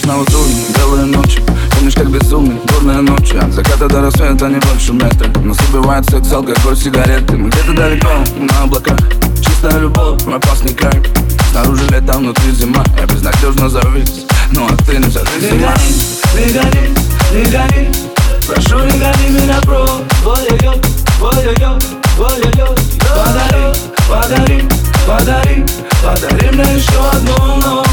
снова трудно, белые ночи. Помнишь, как безумный, бурные ночи. От заката до рассвета не больше метра. Нас убивает секс, алкоголь, сигареты. Мы где-то далеко, на облаках. Чистая любовь, опасный край. Снаружи лето, внутри зима. Я безнадежно завис, ну а ты независима. Не гони, не гони. Прошу, не гони меня прочь. Ой-ой-ой, ой-ой-ой, ой-ой-ой. Подари, подари, подари, подари мне еще одну ночь.